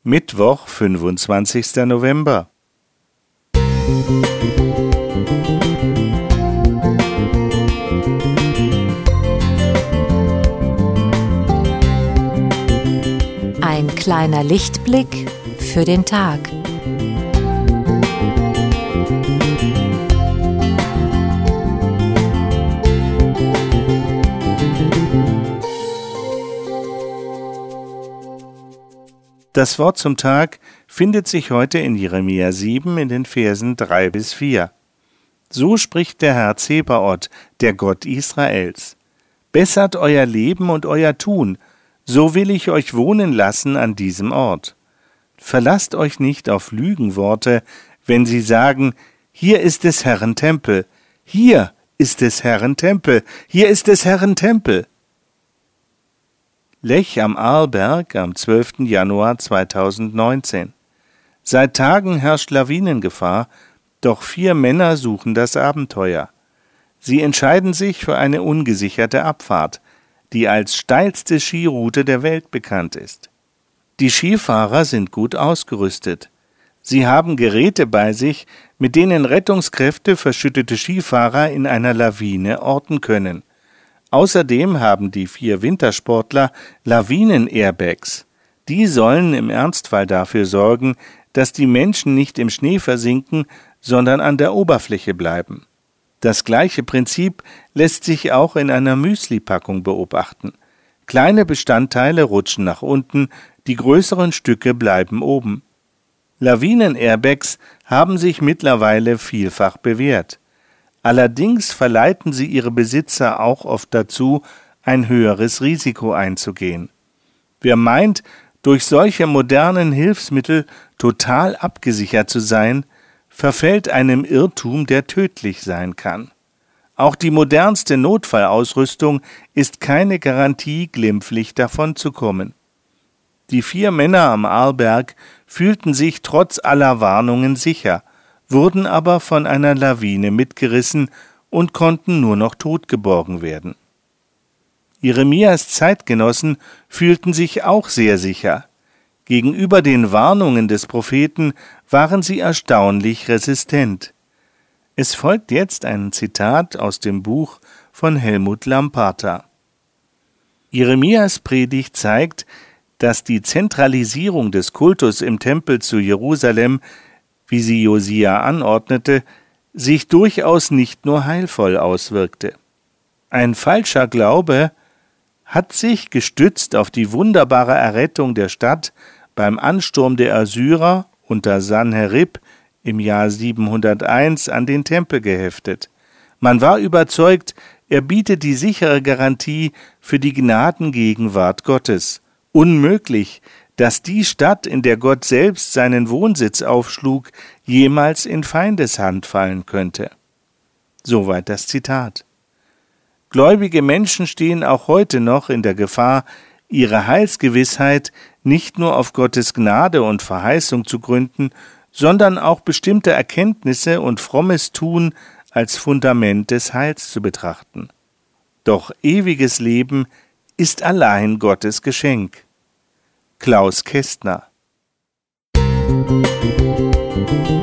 Mittwoch, 25. November. Ein kleiner Lichtblick für den Tag. Das Wort zum Tag findet sich heute in Jeremia 7 in den Versen 3 bis 4. So spricht der Herr Zebaoth, der Gott Israels. Bessert euer Leben und euer Tun, so will ich euch wohnen lassen an diesem Ort. Verlasst euch nicht auf Lügenworte, wenn sie sagen, hier ist des Herrn Tempel, hier ist des Herrn Tempel, hier ist des Herrn Tempel. Lech am Arlberg am 12. Januar 2019. Seit Tagen herrscht Lawinengefahr, doch 4 Männer suchen das Abenteuer. Sie entscheiden sich für eine ungesicherte Abfahrt, die als steilste Skiroute der Welt bekannt ist. Die Skifahrer sind gut ausgerüstet. Sie haben Geräte bei sich, mit denen Rettungskräfte verschüttete Skifahrer in einer Lawine orten können. Außerdem haben die 4 Wintersportler Lawinen-Airbags. Die sollen im Ernstfall dafür sorgen, dass die Menschen nicht im Schnee versinken, sondern an der Oberfläche bleiben. Das gleiche Prinzip lässt sich auch in einer Müsli-Packung beobachten. Kleine Bestandteile rutschen nach unten, die größeren Stücke bleiben oben. Lawinen-Airbags haben sich mittlerweile vielfach bewährt. Allerdings verleiten sie ihre Besitzer auch oft dazu, ein höheres Risiko einzugehen. Wer meint, durch solche modernen Hilfsmittel total abgesichert zu sein, verfällt einem Irrtum, der tödlich sein kann. Auch die modernste Notfallausrüstung ist keine Garantie, glimpflich davonzukommen. Die 4 Männer am Arlberg fühlten sich trotz aller Warnungen sicher, wurden aber von einer Lawine mitgerissen und konnten nur noch tot geborgen werden. Jeremias Zeitgenossen fühlten sich auch sehr sicher. Gegenüber den Warnungen des Propheten waren sie erstaunlich resistent. Es folgt jetzt ein Zitat aus dem Buch von Helmut Lamparter. Jeremias Predigt zeigt, dass die Zentralisierung des Kultus im Tempel zu Jerusalem, wie sie Josia anordnete, sich durchaus nicht nur heilvoll auswirkte. Ein falscher Glaube hat sich, gestützt auf die wunderbare Errettung der Stadt beim Ansturm der Assyrer unter Sanherib im Jahr 701 an den Tempel geheftet. Man war überzeugt, er biete die sichere Garantie für die Gnadengegenwart Gottes. Unmöglich, dass die Stadt, in der Gott selbst seinen Wohnsitz aufschlug, jemals in Feindeshand fallen könnte. Soweit das Zitat. Gläubige Menschen stehen auch heute noch in der Gefahr, ihre Heilsgewissheit nicht nur auf Gottes Gnade und Verheißung zu gründen, sondern auch bestimmte Erkenntnisse und frommes Tun als Fundament des Heils zu betrachten. Doch ewiges Leben ist allein Gottes Geschenk. Klaus Kästner.